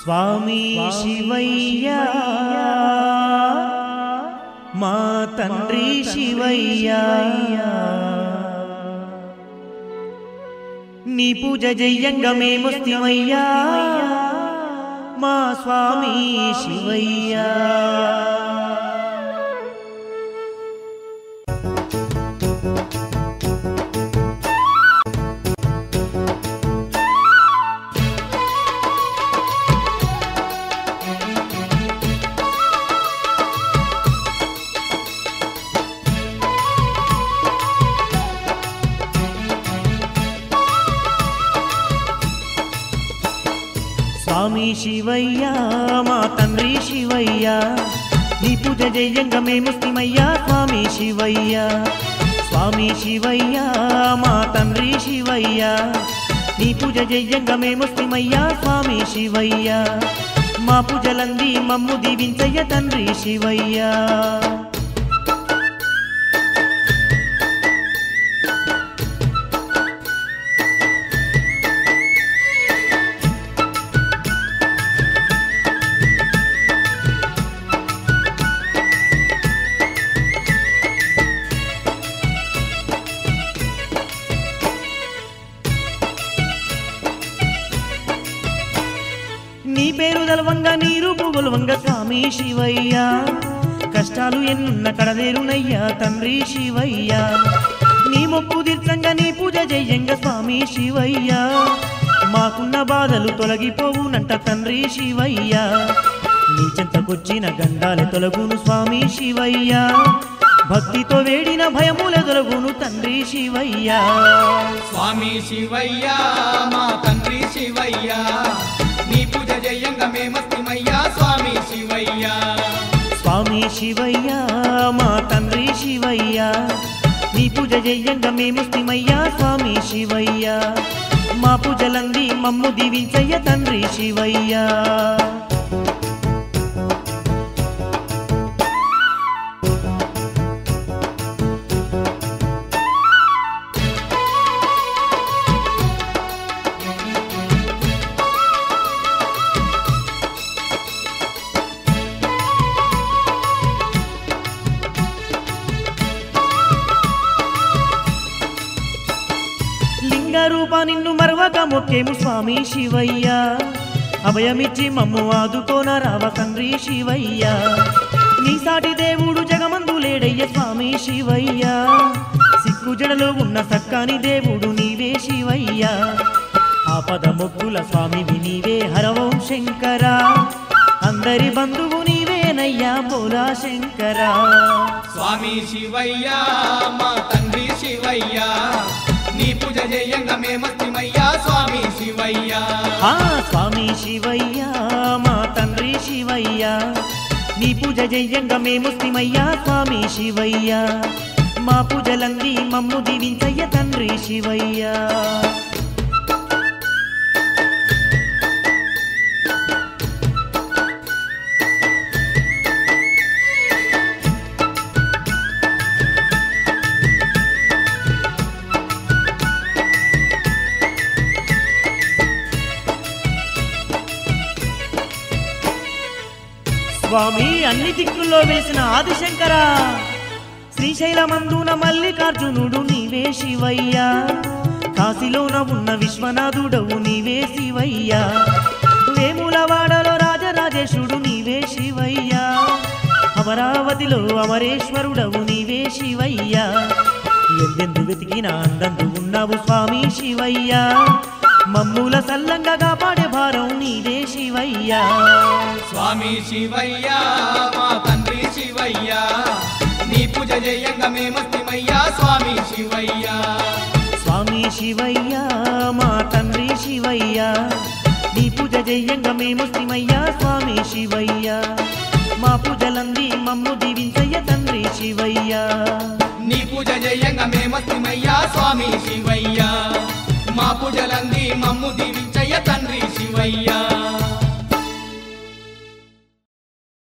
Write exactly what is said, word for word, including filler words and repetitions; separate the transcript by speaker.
Speaker 1: స్వామి శివయ్యా మా తండ్రి శివయ్యా నీ పూజ జయ్యంగా మేమొస్తిమయ్యా మా స్వామి శివయ్యా స్వామి శివయ్యా మా తండ్రి శివయ్యా నీ పూజ జయ్యంగా మేమొస్తిమయ్యా స్వామి శివయ్యా స్వామి శివయ్యా మా తండ్రి శివయ్యా నీ పూజ జయ్యంగా మేమొస్తిమయ్యా స్వామి శివయ్యా మా పూజలంది మమ్ము దీవించయ్య తండ్రి శివయ్యా నీ పేరు దలవంగా నీ రూపు గొలవంగా స్వామి శివయ్యా కష్టాలు ఎన్నున్న కడదేరునయ్యా తండ్రి శివయ్యా నీ మొక్కు తీర్చంగా నీ పూజ జయ్యంగా స్వామి శివయ్యా మాకున్న బాధలు తొలగిపోవునంట తండ్రి శివయ్యా నీ చెంతకొచ్చిన గండాలే తొలగును స్వామి శివయ్యా భక్తితో వేడిన భయముల తొలగును తండ్రి శివయ్యా
Speaker 2: స్వామి శివయ్యా మా తండ్రి శివయ్యా నీ పూజ జయ్యంగా మేమొస్తిమయ్యా స్వామి శివయ్యా
Speaker 1: స్వామి శివయ్యా మా తండ్రి శివయ్యా నీ పూజ జయ్యంగా మేమొస్తిమయ్యా స్వామి శివయ్యా మా పూజలంది మమ్ము దీవించయ్య తండ్రి శివయ్యా రూపా నిన్ను మరవక మొక్కేము స్వామి శివయ్యా అభయమిచ్చి మమ్ము ఆదుకోన రావ తండ్రి శివయ్యా నీ సాటి దేవుడు జగమందు లేడయ్య స్వామి శివయ్యా సిక్కు జడలో ఉన్న సక్కాని దేవుడు నీవే శివయ్యా ఆపద మొక్కుల స్వామివి నీవే హరవం శంకరా అందరి బంధువు నీవేనయ్యా బోలా శంకరా
Speaker 2: స్వామి శివయ్యా మా తండ్రి శివయ్యా నీ పూజ జయ్యంగా మేమొస్తిమయ్యా స్వామి శివయ్యా
Speaker 1: స్వామి శివయ్యా మా తండ్రి శివయ్యా నీ పూజ జయ్యంగా మేమొస్తిమయ్యా స్వామి శివయ్యా మా పూజలంది మమ్ము దీవించయ్య తండ్రి శివయ్యా స్వామి అన్ని దిక్కుల్లో వేసిన ఆదిశంకరా శ్రీశైలమందున మల్లికార్జునుడు నీవే శివయ్యా కాశీలోన ఉన్న విశ్వనాథుడవు నీవే శివయ్యా వేములవాడలో రాజరాజేశుడు నీవే శివయ్యా అమరావతిలో అమరేశ్వరుడవు నీవే శివయ్యా ఎందెందు వెతికినా అందందు ఉన్నావు స్వామి శివయ్యా మమ్ముల సల్లంగా కాపాడే భారం నీదే శివయ్యా
Speaker 2: స్వామి శివయ్యా మా తండ్రి శివయ్యా నీ పూజ జయ్యంగా మేమొస్తిమయ్యా స్వామి శివయ్యా
Speaker 1: స్వామి శివయ్యా మా తండ్రి శివయ్యా నీ పూజ జయ్యంగా మేమొస్తిమయ్యా స్వామి శివయ్యా మా పూజలంది మమ్ము దీవించయ్య తండ్రి శివయ్యా
Speaker 2: నీ పూజ జయ్యంగా మేమొస్తిమయ్యా స్వామి శివయ్యా